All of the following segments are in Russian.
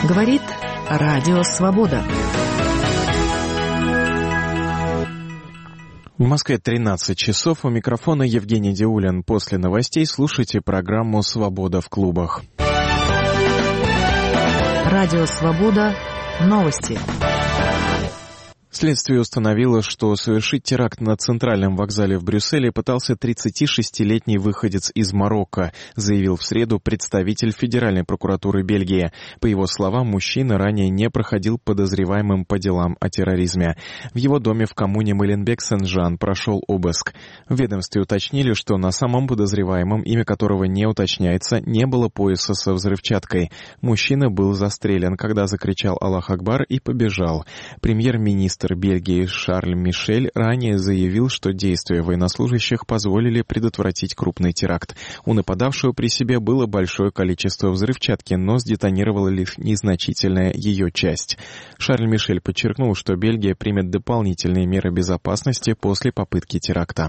Говорит Радио Свобода. В Москве 13 часов. У микрофона Евгений Диулин. После новостей слушайте программу «Свобода в клубах». Радио Свобода. Новости. Следствие установило, что совершить теракт на центральном вокзале в Брюсселе пытался 36-летний выходец из Марокко, заявил в среду представитель Федеральной прокуратуры Бельгии. По его словам, мужчина ранее не проходил подозреваемым по делам о терроризме. В его доме в коммуне Моленбек-Сен-Жан прошел обыск. В ведомстве уточнили, что на самом подозреваемом, имя которого не уточняется, не было пояса со взрывчаткой. Мужчина был застрелен, когда закричал «Аллах Акбар» и побежал. Премьер-министр Бельгии Шарль Мишель ранее заявил, что действия военнослужащих позволили предотвратить крупный теракт. У нападавшего при себе было большое количество взрывчатки, но сдетонировала лишь незначительная ее часть. Шарль Мишель подчеркнул, что Бельгия примет дополнительные меры безопасности после попытки теракта.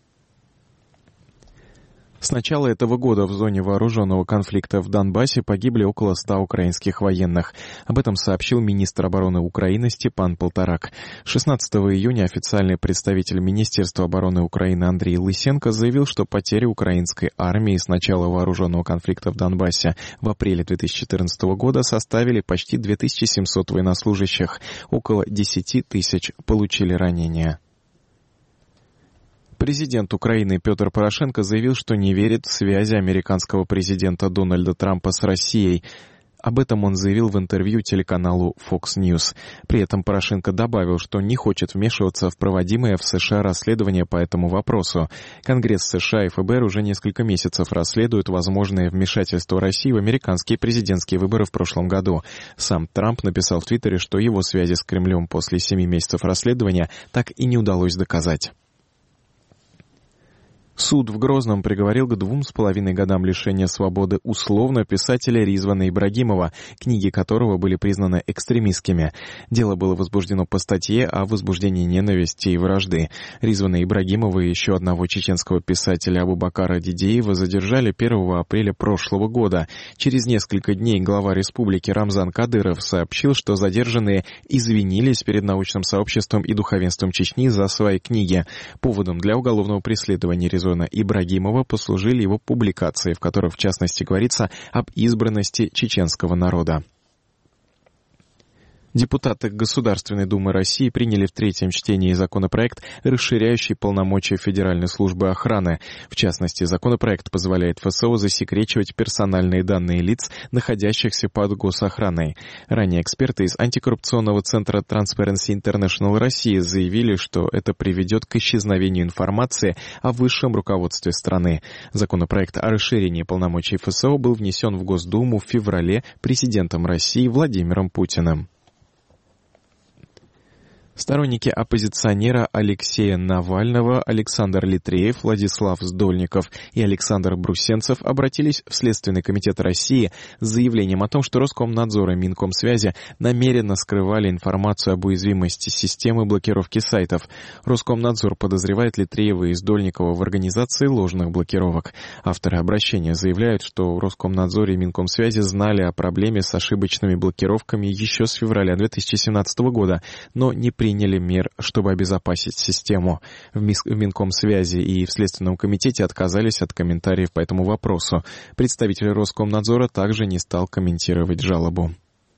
С начала этого года в зоне вооруженного конфликта в Донбассе погибли около 100 украинских военных. Об этом сообщил министр обороны Украины Степан Полторак. 16 июня официальный представитель Министерства обороны Украины Андрей Лысенко заявил, что потери украинской армии с начала вооруженного конфликта в Донбассе в апреле 2014 года составили почти 2700 военнослужащих. Около 10 тысяч получили ранения. Президент Украины Петр Порошенко заявил, что не верит в связи американского президента Дональда Трампа с Россией. Об этом он заявил в интервью телеканалу Fox News. При этом Порошенко добавил, что не хочет вмешиваться в проводимое в США расследование по этому вопросу. Конгресс США и ФБР уже несколько месяцев расследуют возможное вмешательство России в американские президентские выборы в прошлом году. Сам Трамп написал в Твиттере, что его связи с Кремлем после 7 месяцев расследования так и не удалось доказать. Суд в Грозном приговорил к 2,5 годам лишения свободы условно писателя Ризвана Ибрагимова, книги которого были признаны экстремистскими. Дело было возбуждено по статье о возбуждении ненависти и вражды. Ризвана Ибрагимова и еще одного чеченского писателя Абубакара Дидеева задержали 1 апреля прошлого года. Через несколько дней глава республики Рамзан Кадыров сообщил, что задержанные извинились перед научным сообществом и духовенством Чечни за свои книги. Поводом для уголовного преследования Ризвана Ибрагимова послужили его публикации, в которых, в частности, говорится об избранности чеченского народа. Депутаты Государственной Думы России приняли в третьем чтении законопроект, расширяющий полномочия Федеральной службы охраны. В частности, законопроект позволяет ФСО засекречивать персональные данные лиц, находящихся под госохраной. Ранее эксперты из антикоррупционного центра Transparency International России заявили, что это приведет к исчезновению информации о высшем руководстве страны. Законопроект о расширении полномочий ФСО был внесен в Госдуму в феврале президентом России Владимиром Путиным. Сторонники оппозиционера Алексея Навального Александр Литреев, Владислав Сдольников и Александр Брусенцев обратились в Следственный комитет России с заявлением о том, что Роскомнадзор и Минкомсвязи намеренно скрывали информацию об уязвимости системы блокировки сайтов. Роскомнадзор подозревает Литреева и Сдольникова в организации ложных блокировок. Авторы обращения заявляют, что в Роскомнадзоре и Минкомсвязи знали о проблеме с ошибочными блокировками еще с февраля 2017 года, но не приняли мер, чтобы обезопасить систему. В Минкомсвязи и в Следственном комитете отказались от комментариев по этому вопросу. Представитель Роскомнадзора также не стал комментировать жалобу.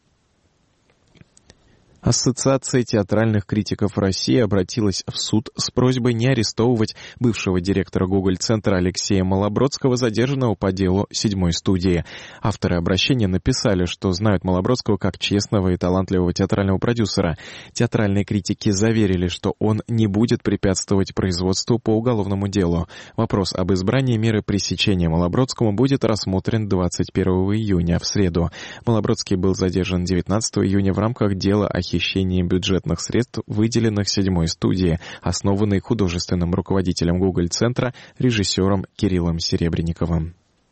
Ассоциация театральных критиков России обратилась в суд с просьбой не арестовывать бывшего директора Гоголь-центра Алексея Малобродского, задержанного по делу 7-й студии. Авторы обращения написали, что знают Малобродского как честного и талантливого театрального продюсера. Театральные критики заверили, что он не будет препятствовать производству по уголовному делу. Вопрос об избрании меры пресечения Малобродскому будет рассмотрен 21 июня, в среду. Малобродский был задержан 19 июня в рамках дела о хищении бюджетных средств, выделенных 7-й студии, основанной художественным руководителем Гоголь-центра, режиссером Кириллом Серебренниковым.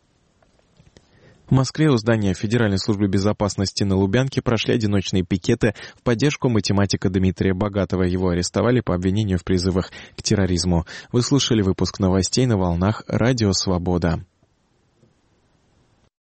В Москве у здания Федеральной службы безопасности на Лубянке прошли одиночные пикеты в поддержку математика Дмитрия Богатова. Его арестовали по обвинению в призывах к терроризму. Вы слушали выпуск новостей на волнах Радио Свобода.